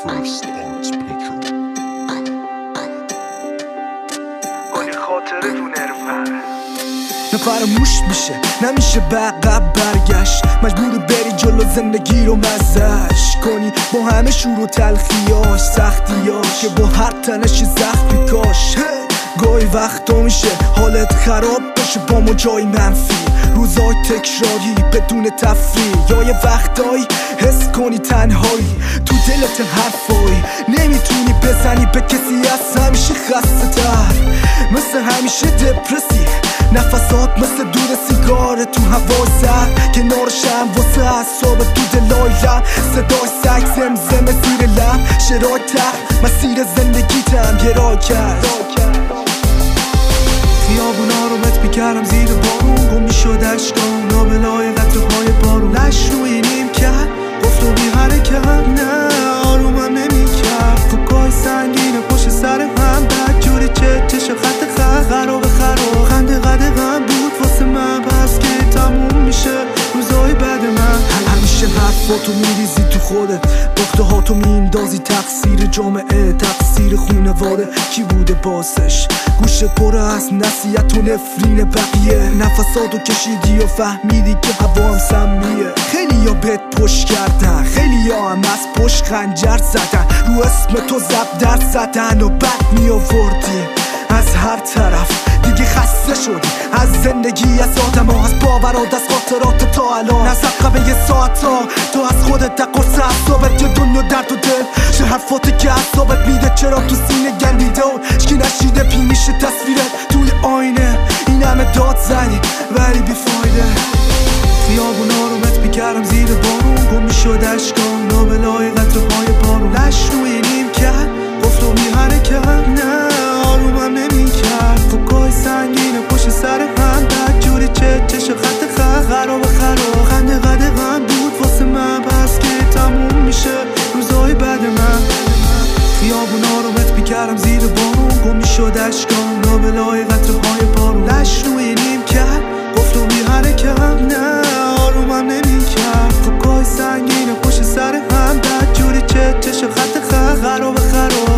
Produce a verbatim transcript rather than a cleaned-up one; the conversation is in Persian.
First Arts Picture. ولی خاطره تو نرفر نه فراموش میشه، نمیشه به عقب برگشت. مجبوری بری جلو زندگی رو مزه‌اش کنی با همه شور و تلخیاش، سختیاش که با هر تنش زخمی کاش. گاهی وقتا میشه حالت خراب بشه با ما جای منفی، روزای تکراری بدون تفریح، یا یه وقتایی حس کنی تنهایی تو دلت حرفایی نمیتونی بزنی به کسی، از همیشه خسته تر، مثل همیشه دپرسی، نفسات مثل دود سیگار تو هوای سر، کنارشم واسه اعصاب تو دلای لب، صدای سگ زمزمه زیر لب، شرای تخت مسیر زندگیتم گرای کرد. خیابونا رو مت میکردم زیر بارون، گم میشد اشکام لابلای قطره‌های بارون، لش روی نیم کرد گفت و بی حرکت، نه آرومم نمیکرد، فکای سنگینه پشت سر هم، بدجوری چه چش خط خط خراب خراب، خنده قده غم بود واسه من، بس که تموم میشه روزای بعد من. همیشه حرفاتو میریزی تو خودت، باخته هاتو میندازی تقصیر جامعه، تقصیر خونواده، کی بوده باسش؟ گوشت پر از نصیحت و نفرین بقیه، نفساتو کشیدی و فهمیدی که هوا هم سمیه. خیلی ها بهت پشت کردن، خیلی ها هم از پشت خنجر زدن، رو اسم تو زب در زدن و بد می آوردی از هر طرف، دیگه خسته شدی از زندگی، از آدم ها، از باورات، از خاطرات تا الان، از عقبه یه ساعت ها تو از خودت تقص اعصابت، یه دنیا درد و دل چه حرفاتی که اعصابت میده، چرا تو سینه گندیده و هیچکی نشیده، پی میشه تصویرت توی آینه، این همه داد زنی ولی بیفایده. خیابونا رو مت میکردم زیر بارون، گم میشد اشکام لابلای قطره‌های بارون، لش روی نیم کرد گفت و بی حرکت، نه آرومم نمیکرد، فکای سنگینه پشت سر هم، بدجوری چه چش خط خط خراب خراب، خنده قده غم بود واسه من، بس که تموم میشه روزای بعد من. خیابونا رو مت میکردم زیر بارون، گم میشد اشکام لابلای قطره‌های بارون، لش روی نیم کرد گفت و بی حرکت، نه آرومم نمیکرد، فکای سنگینه پشت سر هم، بدجوری چه چش خط خط خراب خراب.